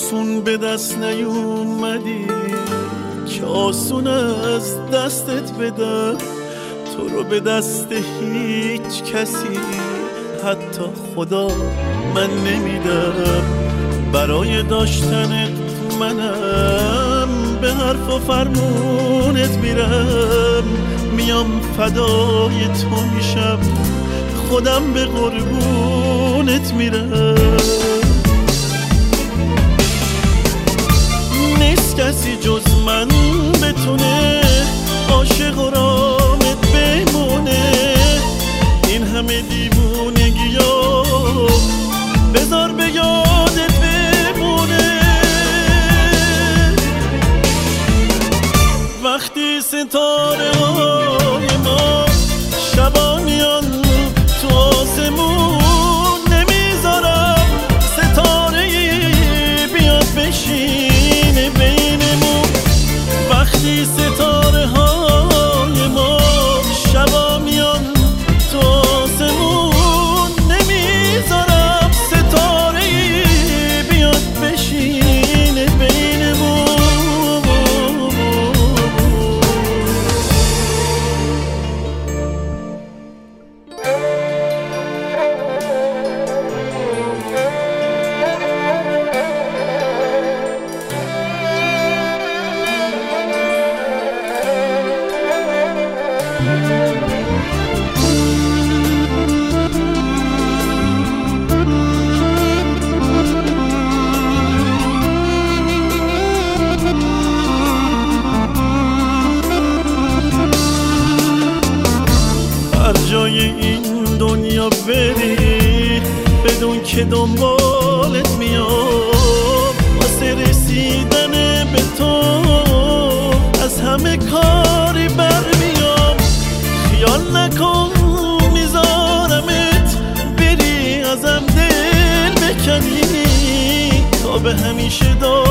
آسون به دست نیومدی که آسون از دستت بدم، تو رو به دست هیچ کسی حتی خدا من نمیدم. برای داشتنت منم به حرف و فرمونت میرم، میام فدای تو میشم، خودم به قربونت میرم. نیست کسی جز من بتونه عاشق و رامت بمونه، این همه دیوونگی‌ها بذار به یادت بمونه. وقتی ستاره های ما شبا میان تو آسمون، نمیذارم ستاره‌ای بیاد بشینه بینمون. وقتی ستاره های ما شبا میان تو آسمون، نمیذارم ستاره‌ای بیاد بشینه بینمون. هر جای این دنیا بری بدون که دنبالت میام، واسه رسیدن به تو از همه کاری برمیام. خیال نکن میذارمت بری ازم دل بکنی، تا به همیشه